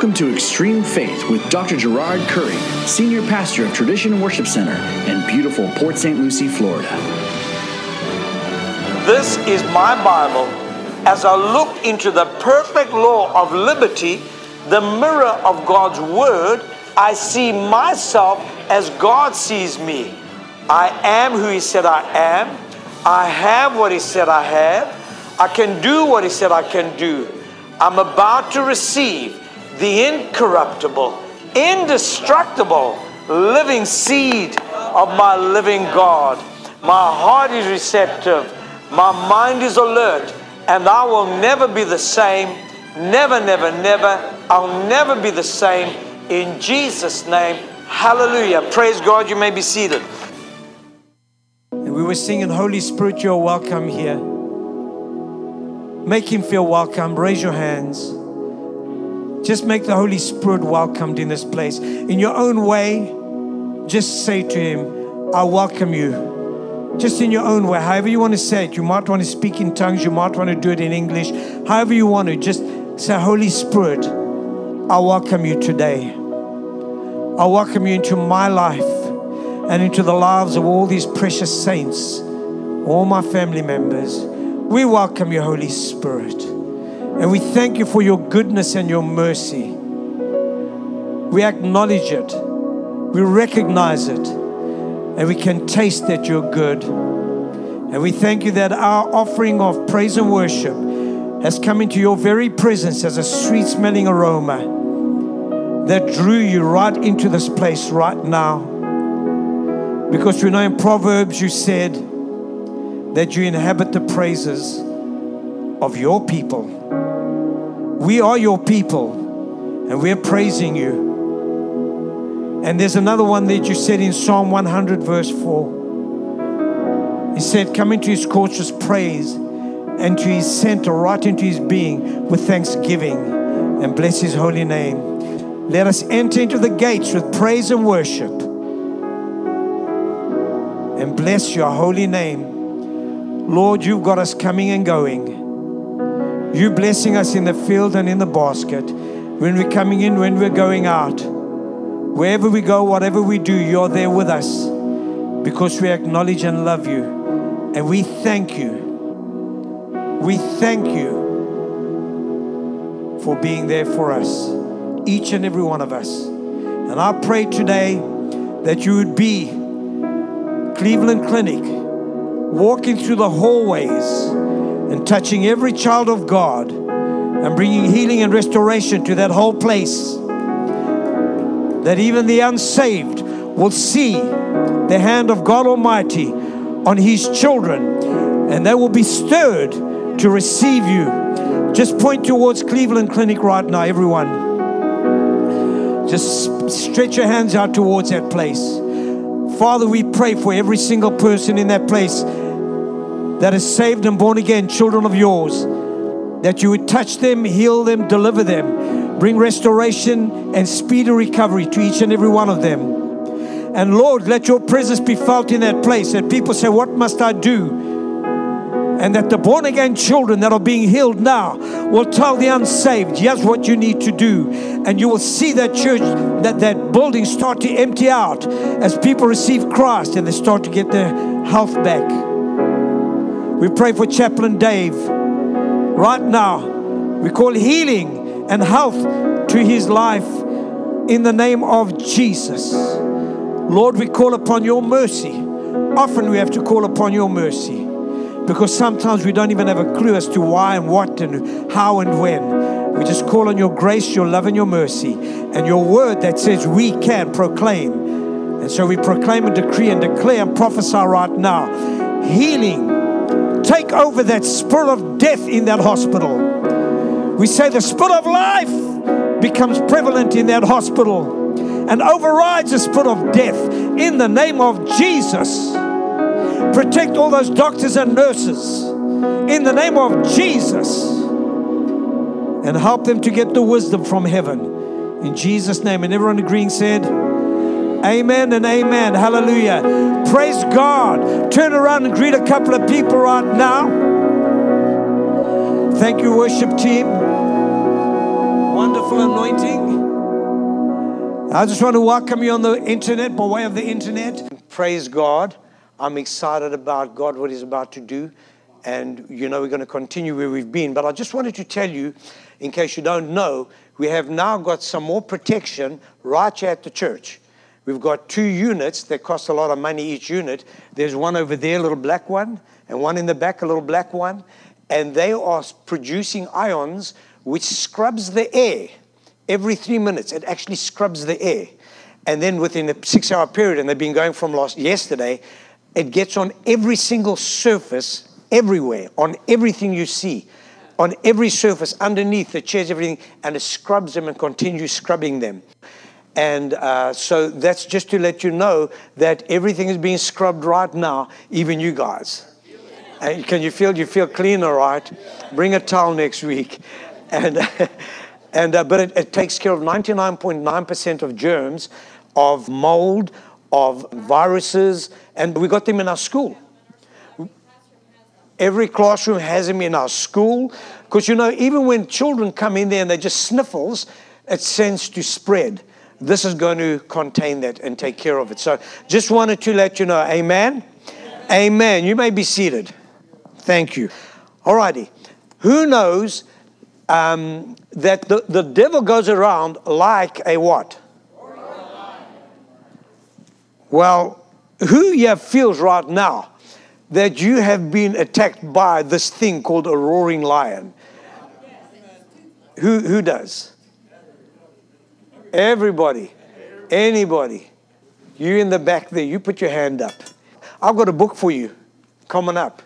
Welcome to Extreme Faith with Dr. Gerard Curry, Senior Pastor of Tradition Worship Center in beautiful Port St. Lucie, Florida. This is my Bible. As I look into the perfect law of liberty, the mirror of God's Word, I see myself as God sees me. I am who He said I am. I have what He said I have. I can do what He said I can do. I'm about to receive the incorruptible, indestructible, living seed of my living God. My heart is receptive. My mind is alert. And I will never be the same. Never, never, never. I'll never be the same. In Jesus' name, hallelujah. Praise God. You may be seated. And we were singing, Holy Spirit, you're welcome here. Make Him feel welcome. Raise your hands. Just make the Holy Spirit welcomed in this place. In your own way, just say to Him, I welcome you. Just in your own way, however you want to say it. You might want to speak in tongues. You might want to do it in English. However you want to, just say, Holy Spirit, I welcome you today. I welcome you into my life and into the lives of all these precious saints, all my family members. We welcome you, Holy Spirit. And we thank you for your goodness and your mercy. We acknowledge it. We recognize it. And we can taste that you're good. And we thank you that our offering of praise and worship has come into your very presence as a sweet-smelling aroma that drew you right into this place right now. Because we know in Proverbs you said that you inhabit the praises of your people. We are your people, and we're praising you. And there's another one that you said in Psalm 100 verse 4. He said, come into His courts with praise, and to His center, right into His being, with thanksgiving, and bless His holy name. Let us enter into the gates with praise and worship, and bless your holy name. Lord, you've got us coming and going. You blessing us in the field and in the basket. When we're coming in, when we're going out. Wherever we go, whatever we do, you're there with us. Because we acknowledge and love you. And we thank you. We thank you for being there for us. Each and every one of us. And I pray today that you would be Cleveland Clinic, walking through the hallways and touching every child of God and bringing healing and restoration to that whole place. That even the unsaved will see the hand of God Almighty on His children, and they will be stirred to receive you. Just point towards Cleveland Clinic right now, everyone. Just stretch your hands out towards that place. Father, we pray for every single person in that place that is saved and born again, children of yours, that you would touch them, heal them, deliver them, bring restoration and speedy recovery to each and every one of them. And Lord, let your presence be felt in that place, that people say, what must I do? And that the born again children that are being healed now will tell the unsaved, here's what you need to do. And you will see that church, that building start to empty out as people receive Christ and they start to get their health back. We pray for Chaplain Dave. Right now, we call healing and health to his life in the name of Jesus. Lord, we call upon your mercy. Often we have to call upon your mercy because sometimes we don't even have a clue as to why and what and how and when. We just call on your grace, your love, and your mercy, and your word that says we can proclaim. And so we proclaim and decree and declare and prophesy right now. Healing. Take over that spirit of death in that hospital. We say the spirit of life becomes prevalent in that hospital and overrides the spirit of death in the name of Jesus. Protect all those doctors and nurses in the name of Jesus and help them to get the wisdom from heaven in Jesus' name. And everyone agreeing said, amen and amen. Hallelujah. Praise God. Turn around and greet a couple of people right now. Thank you, worship team. Wonderful anointing. I just want to welcome you on the internet, by way of the internet. Praise God. I'm excited about God, what He's about to do. And, we're going to continue where we've been. But I just wanted to tell you, in case you don't know, we have now got some more protection right here at the church. We've got 2 units that cost a lot of money each unit. There's one over there, a little black one, and one in the back, a little black one. And they are producing ions which scrubs the air. Every 3 minutes, it actually scrubs the air. And then within a 6-hour period, and they've been going from yesterday, it gets on every single surface, everywhere, on everything you see, on every surface, underneath the chairs, everything, and it scrubs them and continues scrubbing them. And so that's just to let you know that everything is being scrubbed right now, even you guys. And can you feel cleaner, right? Bring a towel next week. But it takes care of 99.9% of germs, of mold, of viruses, and we got them in our school. Every classroom has them in our school, because even when children come in there and they just sniffles, it tends to spread. This is going to contain that and take care of it. So just wanted to let you know, amen? Amen. You may be seated. Thank you. All righty. Who knows that the devil goes around like a what? Well, who here feels right now that you have been attacked by this thing called a roaring lion? Who does? Everybody. Anybody. You in the back there, you put your hand up. I've got a book for you. Coming up.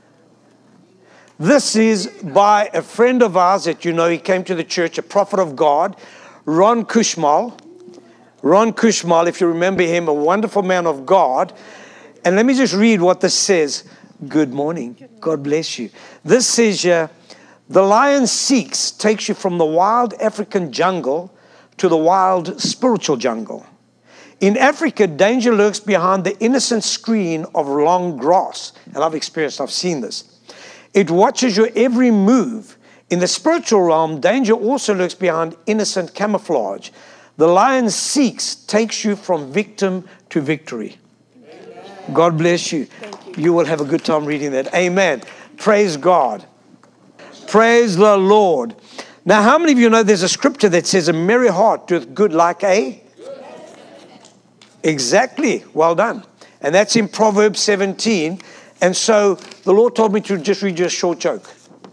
This is by a friend of ours that he came to the church, a prophet of God, Ron Kushmal. Ron Kushmal, if you remember him, a wonderful man of God. And let me just read what this says. Good morning. God bless you. This says, the lion seeks, takes you from the wild African jungle to the wild spiritual jungle. In Africa, danger lurks behind the innocent screen of long grass. And I've seen this. It watches your every move. In the spiritual realm, danger also lurks behind innocent camouflage. The lion seeks, takes you from victim to victory. Amen. God bless you. You will have a good time reading that. Amen. Praise God. Praise the Lord. Now, how many of you know there's a scripture that says a merry heart doeth good like a? Exactly. Well done. And that's in Proverbs 17. And so the Lord told me to just read you a short joke.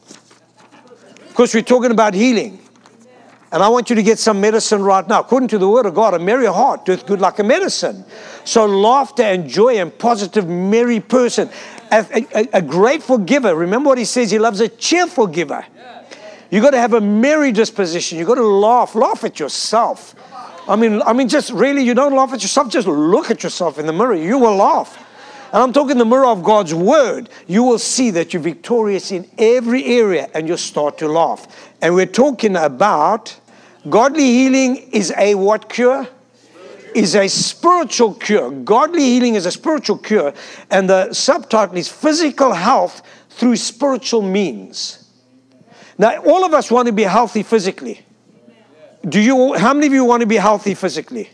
Because we're talking about healing. And I want you to get some medicine right now. According to the word of God, a merry heart doeth good like a medicine. So laughter and joy and positive, merry person. A grateful giver. Remember what he says, he loves a cheerful giver. You've got to have a merry disposition. You've got to laugh. Laugh at yourself. I mean, just really, you don't laugh at yourself. Just look at yourself in the mirror. You will laugh. And I'm talking the mirror of God's word. You will see that you're victorious in every area and you'll start to laugh. And we're talking about godly healing is a what cure? Is a spiritual cure. Godly healing is a spiritual cure. And the subtitle is physical health through spiritual means. Now, all of us want to be healthy physically. How many of you want to be healthy physically?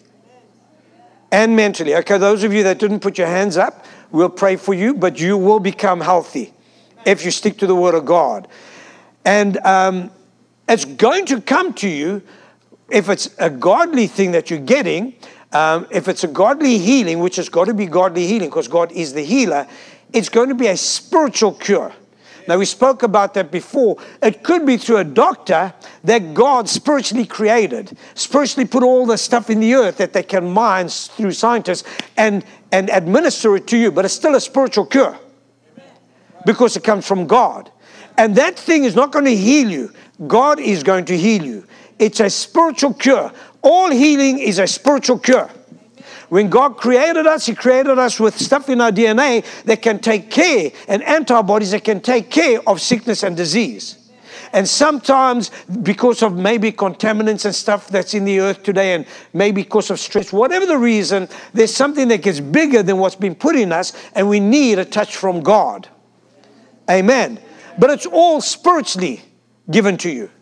And mentally. Okay, those of you that didn't put your hands up, we'll pray for you, but you will become healthy if you stick to the word of God. And it's going to come to you if it's a godly thing that you're getting, if it's a godly healing, which has got to be godly healing because God is the healer, it's going to be a spiritual cure. Now, we spoke about that before. It could be through a doctor that God spiritually created, spiritually put all the stuff in the earth that they can mine through scientists and administer it to you. But it's still a spiritual cure because it comes from God. And that thing is not going to heal you. God is going to heal you. It's a spiritual cure. All healing is a spiritual cure. When God created us, He created us with stuff in our DNA that can take care, and antibodies that can take care of sickness and disease. And sometimes because of maybe contaminants and stuff that's in the earth today, and maybe because of stress, whatever the reason, there's something that gets bigger than what's been put in us, and we need a touch from God. Amen. But it's all spiritually given to you.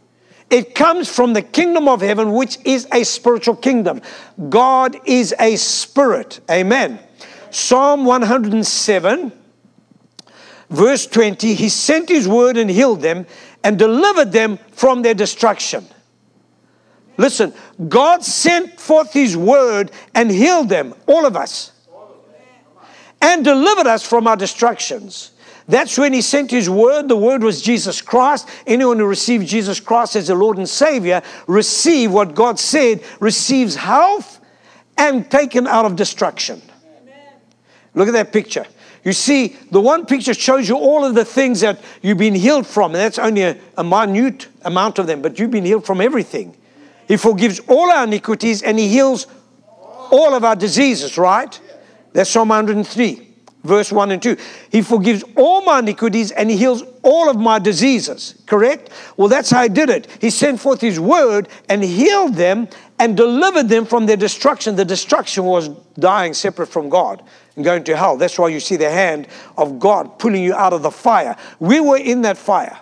It comes from the kingdom of heaven, which is a spiritual kingdom. God is a spirit. Amen. Psalm 107, verse 20, He sent His word and healed them and delivered them from their destruction. Listen, God sent forth His word and healed them, all of us, and delivered us from our destructions. That's when He sent His word. The word was Jesus Christ. Anyone who receives Jesus Christ as the Lord and Savior, receive what God said, receives health and taken out of destruction. Amen. Look at that picture. You see, the one picture shows you all of the things that you've been healed from. And that's only a minute amount of them, but you've been healed from everything. He forgives all our iniquities and He heals all of our diseases, right? That's Psalm 103. Verse 1 and 2. He forgives all my iniquities and He heals all of my diseases. Correct? Well, that's how He did it. He sent forth His word and healed them and delivered them from their destruction. The destruction was dying separate from God and going to hell. That's why you see the hand of God pulling you out of the fire. We were in that fire.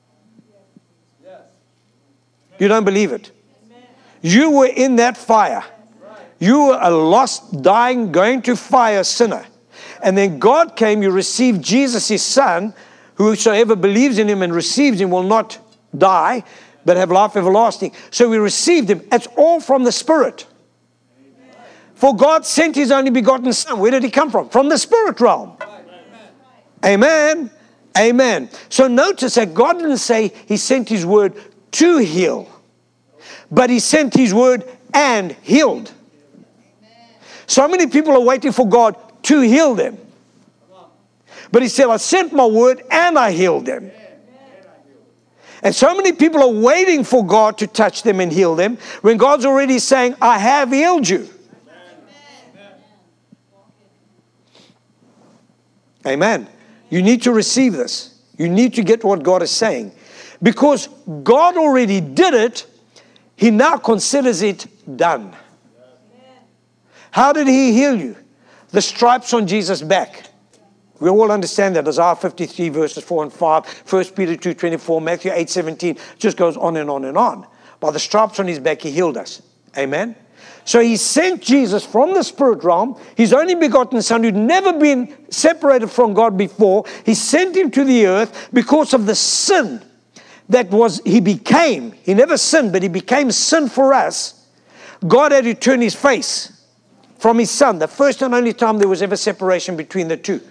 You don't believe it? You were in that fire. You were a lost, dying, going to fire sinner. And then God came, you received Jesus, His Son. Whosoever believes in Him and receives Him will not die, but have life everlasting. So we received Him. It's all from the Spirit. For God sent His only begotten Son. Where did He come from? From the Spirit realm. Amen. Amen. So notice that God didn't say He sent His word to heal, but He sent His word and healed. So many people are waiting for God to heal them. But He said, I sent my word and I healed them. And so many people are waiting for God to touch them and heal them when God's already saying, I have healed you. Amen. You need to receive this. You need to get what God is saying. Because God already did it, He now considers it done. How did He heal you? The stripes on Jesus' back. We all understand that. Isaiah 53 verses 4 and 5, 1 Peter 2:24, Matthew 8:17, just goes on and on and on. By the stripes on His back, He healed us. Amen. So He sent Jesus from the spirit realm, His only begotten Son, who'd never been separated from God before. He sent Him to the earth because of the sin that was, He became. He never sinned, but He became sin for us. God had to turn His face from His Son, the first and only time there was ever separation between the two.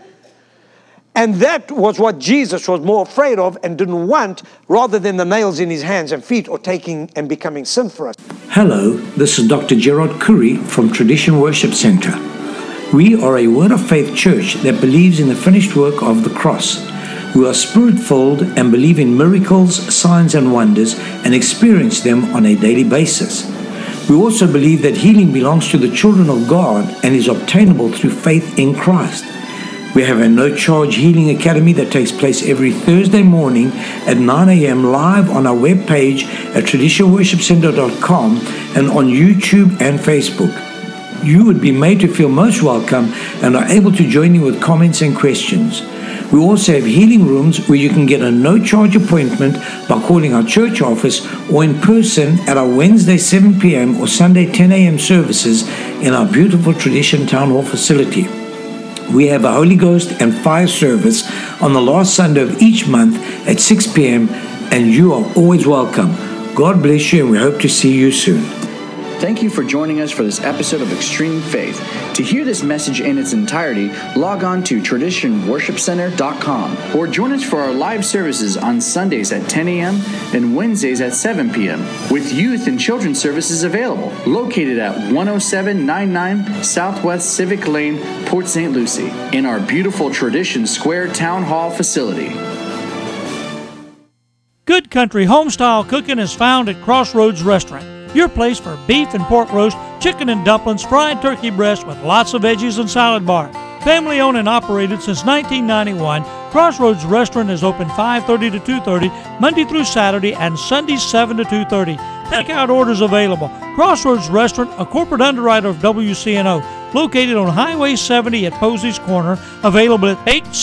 And that was what Jesus was more afraid of and didn't want, rather than the nails in His hands and feet or taking and becoming sin for us. Hello, this is Dr. Gerard Curry from Tradition Worship Center. We are a Word of Faith church that believes in the finished work of the cross. We are spirit-filled and believe in miracles, signs and wonders and experience them on a daily basis. We also believe that healing belongs to the children of God and is obtainable through faith in Christ. We have a no-charge healing academy that takes place every Thursday morning at 9 a.m. live on our webpage at traditionworshipcenter.com and on YouTube and Facebook. You would be made to feel most welcome and are able to join in with comments and questions. We also have healing rooms where you can get a no-charge appointment by calling our church office or in person at our Wednesday 7 p.m. or Sunday 10 a.m. services in our beautiful Tradition Town Hall facility. We have a Holy Ghost and fire service on the last Sunday of each month at 6 p.m. and you are always welcome. God bless you and we hope to see you soon. Thank you for joining us for this episode of Extreme Faith. To hear this message in its entirety, log on to traditionworshipcenter.com or join us for our live services on Sundays at 10 a.m. and Wednesdays at 7 p.m. with youth and children's services available, located at 10799 Southwest Civic Lane, Port St. Lucie, in our beautiful Tradition Square Town Hall facility. Good Country Homestyle Cooking is found at Crossroads Restaurant, your place for beef and pork roast, chicken and dumplings, fried turkey breast with lots of veggies and salad bar. Family owned and operated since 1991, Crossroads Restaurant is open 5:30 to 2:30, Monday through Saturday, and Sundays 7 to 2:30. Takeout orders available. Crossroads Restaurant, a corporate underwriter of WCNO, located on Highway 70 at Posey's Corner, available at